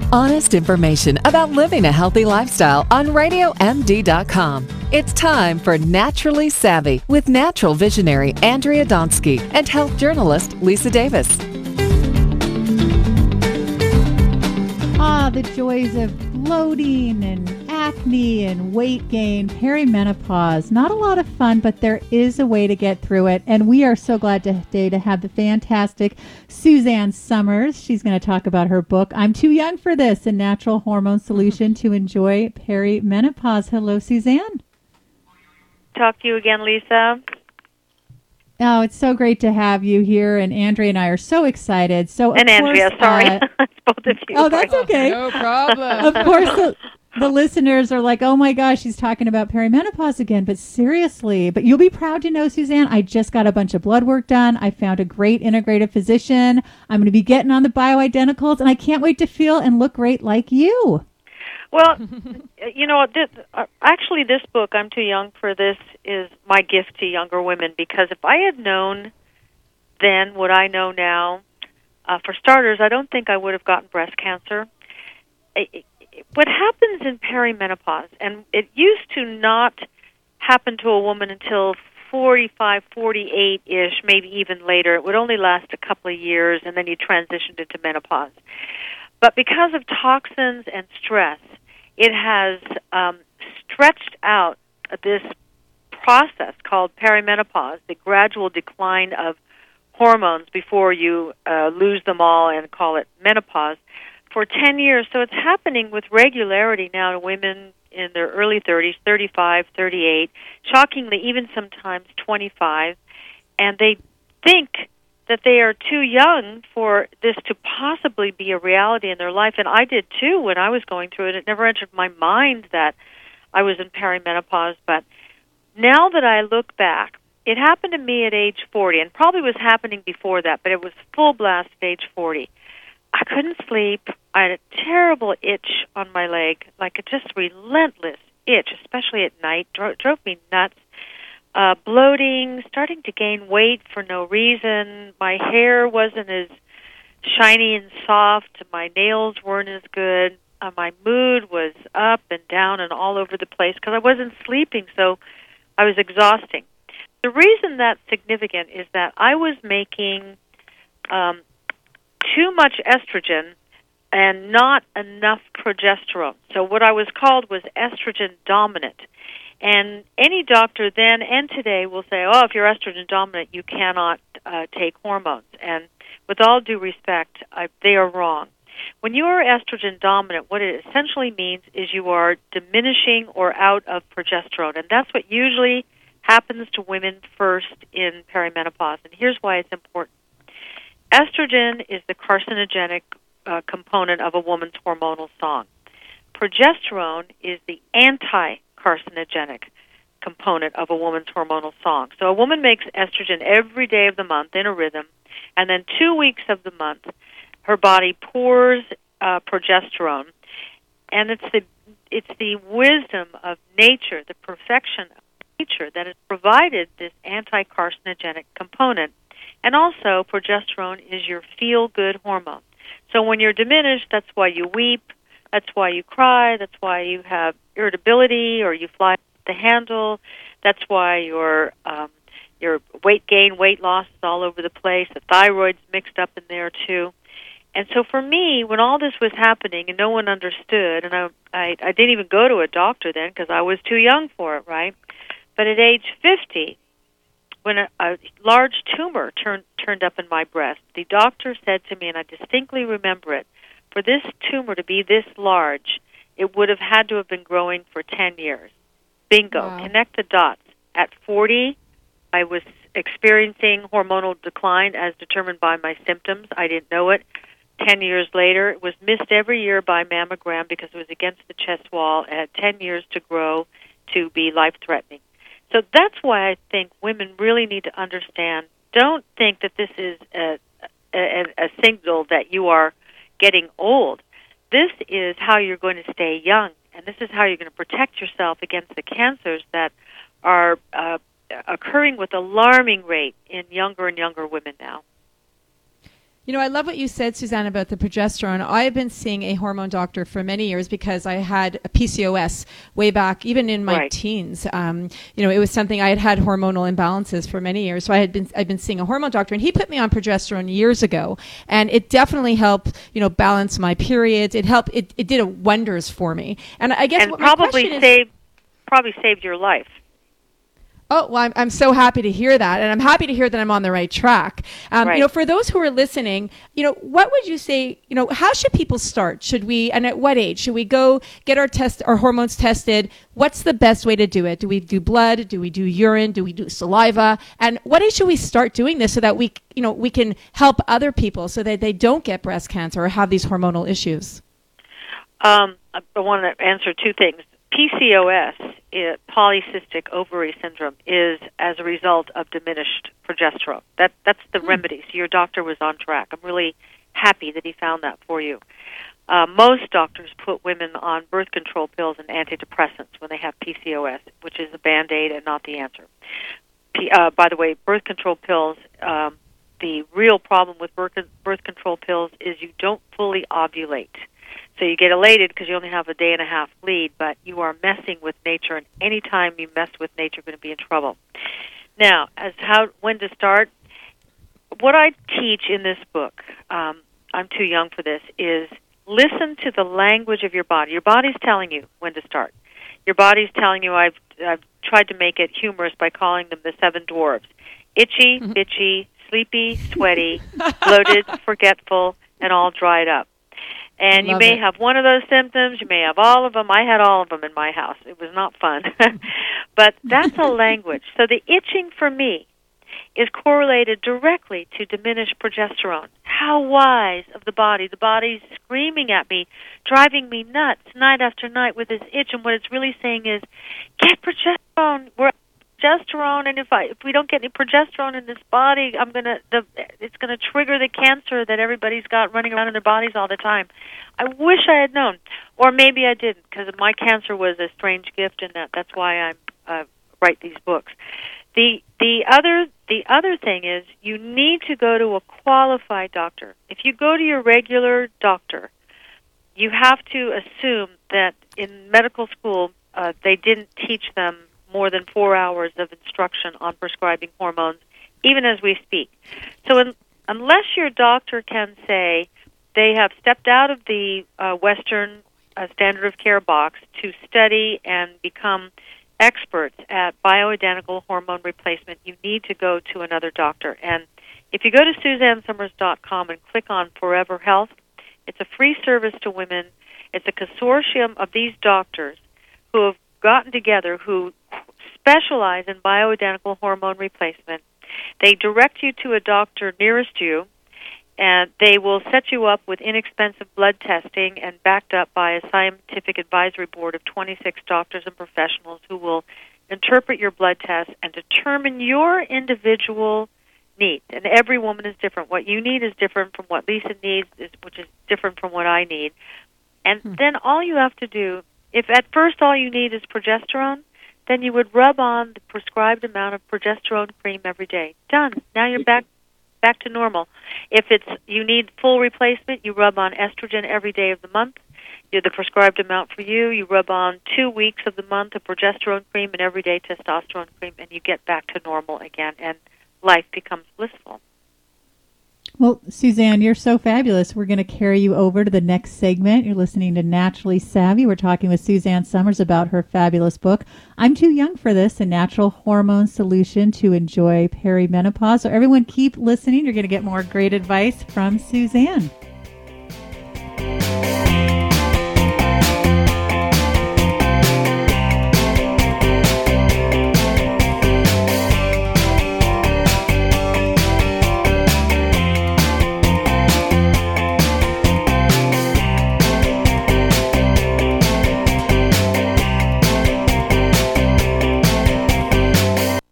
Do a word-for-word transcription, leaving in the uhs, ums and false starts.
Honest information about living a healthy lifestyle on radio m d dot com. It's time for Naturally Savvy with natural visionary Andrea Donsky and health journalist Lisa Davis. Ah, the joys of bloating and acne and weight gain, perimenopause. Not a lot of fun, but there is a way to get through it. And we are so glad today to have the fantastic Suzanne Somers. She's going to talk about her book, I'm Too Young for This, a natural hormone solution to enjoy perimenopause. Hello, Suzanne. Talk to you again, Lisa. Oh, it's so great to have you here, and Andrea and I are so excited. So, of and Andrea, course, sorry, uh, it's both of you. Oh, that's okay. No problem. Of course, the, the listeners are like, "Oh my gosh, she's talking about perimenopause again." But seriously, but you'll be proud to know, Suzanne, I just got a bunch of blood work done. I found a great integrative physician. I'm going to be getting on the bioidenticals, and I can't wait to feel and look great like you. Well, you know, this, uh, actually, this book, I'm Too Young for This, is my gift to younger women, because if I had known then what I know now, uh, for starters, I don't think I would have gotten breast cancer. It, it, what happens in perimenopause, and it used to not happen to a woman until forty-five, forty-eight-ish, maybe even later. It would only last a couple of years, and then you transitioned into menopause. But because of toxins and stress, it has um, stretched out this process called perimenopause, the gradual decline of hormones before you uh, lose them all and call it menopause, for ten years. So it's happening with regularity now to women in their early thirties, thirty-five, thirty-eight, shockingly even sometimes twenty-five, and they think that they are too young for this to possibly be a reality in their life. And I did too when I was going through it. It never entered my mind that I was in perimenopause. But now that I look back, it happened to me at age forty, and probably was happening before that, but it was full blast at age forty. I couldn't sleep. I had a terrible itch on my leg, like a just relentless itch, especially at night. Dro- drove me nuts. Uh, bloating, starting to gain weight for no reason. My hair wasn't as shiny and soft. My nails weren't as good. Uh, my mood was up and down and all over the place because I wasn't sleeping, so I was exhausting. The reason that's significant is that I was making um, too much estrogen and not enough progesterone. So what I was called was estrogen dominant. And any doctor then and today will say, oh, if you're estrogen dominant, you cannot uh, take hormones. And with all due respect, I, they are wrong. When you are estrogen dominant, what it essentially means is you are diminishing or out of progesterone. And that's what usually happens to women first in perimenopause. And here's why it's important. Estrogen is the carcinogenic uh, component of a woman's hormonal song. Progesterone is the anti-carcinogenic component of a woman's hormonal song. So a woman makes estrogen every day of the month in a rhythm, and then two weeks of the month, her body pours uh, progesterone. And it's the it's the wisdom of nature, the perfection of nature, that has provided this anti-carcinogenic component. And also, progesterone is your feel-good hormone. So when you're diminished, that's why you weep, that's why you cry, that's why you have irritability or you fly off the handle, that's why your um, your weight gain, weight loss is all over the place, the thyroid's mixed up in there too. And so for me, when all this was happening and no one understood, and I I, I didn't even go to a doctor then because I was too young for it, right? But at age fifty, when a, a large tumor turned turned up in my breast, the doctor said to me, and I distinctly remember it, for this tumor to be this large, it would have had to have been growing for ten years. Bingo. Wow. Connect the dots. At forty, I was experiencing hormonal decline as determined by my symptoms. I didn't know it. Ten years later, it was missed every year by mammogram because it was against the chest wall. It had ten years to grow to be life-threatening. So that's why I think women really need to understand. Don't think that this is a, a, a signal that you are getting old. This is how you're going to stay young, and this is how you're going to protect yourself against the cancers that are uh, occurring with alarming rate in younger and younger women now. You know, I love what you said, Suzanne, about the progesterone. I've been seeing a hormone doctor for many years because I had a P C O S way back, even in my Right. teens. Um, you know, it was something I had had hormonal imbalances for many years. So I had been, I've been seeing a hormone doctor, and he put me on progesterone years ago, and it definitely helped, you know, balance my periods. It helped. It, it did wonders for me. And I guess And what my probably question is, saved probably saved your life. oh, well, I'm, I'm so happy to hear that. And I'm happy to hear that I'm on the right track. Um, Right. You know, for those who are listening, you know, what would you say, you know, how should people start? Should we, and at what age? Should we go get our test, our hormones tested? What's the best way to do it? Do we do blood? Do we do urine? Do we do saliva? And what age should we start doing this so that we, you know, we can help other people so that they don't get breast cancer or have these hormonal issues? Um, I want to answer two things. P C O S, it, polycystic ovary syndrome, is as a result of diminished progesterone. That that's the Hmm. remedy. So your doctor was on track. I'm really happy that he found that for you. Uh, most doctors put women on birth control pills and antidepressants when they have P C O S, which is a Band-Aid and not the answer. P, uh, by the way, birth control pills, um, the real problem with birth, birth control pills is you don't fully ovulate. So you get elated because you only have a day and a half bleed, but you are messing with nature, and any time you mess with nature, you're going to be in trouble. Now, as how when to start, what I teach in this book, um, I'm too young for this, is listen to the language of your body. Your body's telling you when to start. Your body's telling you, I've, I've tried to make it humorous by calling them the seven dwarves. Itchy, bitchy, sleepy, sweaty, bloated, forgetful, and all dried up. And you Love may it. have one of those symptoms. You may have all of them. I had all of them in my house. It was not fun. But that's a language. So the itching for me is correlated directly to diminished progesterone. How wise of the body. The body's screaming at me, driving me nuts night after night with this itch. And what it's really saying is, get progesterone. We're progesterone, and if I if we don't get any progesterone in this body, I'm gonna the it's gonna trigger the cancer that everybody's got running around in their bodies all the time. I wish I had known, or maybe I didn't, because my cancer was a strange gift, in that that's why I uh, write these books. The the other the other thing is you need to go to a qualified doctor. If you go to your regular doctor, you have to assume that in medical school uh, they didn't teach them more than four hours of instruction on prescribing hormones, even as we speak. So in, unless your doctor can say they have stepped out of the uh, Western uh, standard of care box to study and become experts at bioidentical hormone replacement, you need to go to another doctor. And if you go to Suzanne Somers dot com and click on Forever Health, it's a free service to women. It's a consortium of these doctors who have gotten together, who specialize in bioidentical hormone replacement. They direct you to a doctor nearest you, and they will set you up with inexpensive blood testing and backed up by a scientific advisory board of twenty-six doctors and professionals who will interpret your blood test and determine your individual needs. And every woman is different. What you need is different from what Lisa needs, which is different from what I need. And hmm. then all you have to do, if at first all you need is progesterone, then you would rub on the prescribed amount of progesterone cream every day. Done. Now you're back back to normal. If it's you need full replacement, you rub on estrogen every day of the month. You're the prescribed amount for you. You rub on two weeks of the month of progesterone cream and everyday testosterone cream, and you get back to normal again, and life becomes blissful. Well, Suzanne, you're so fabulous. We're going to carry you over to the next segment. You're listening to Naturally Savvy. We're talking with Suzanne Somers about her fabulous book, I'm Too Young for This, a natural hormone solution to enjoy perimenopause. So everyone keep listening. You're going to get more great advice from Suzanne.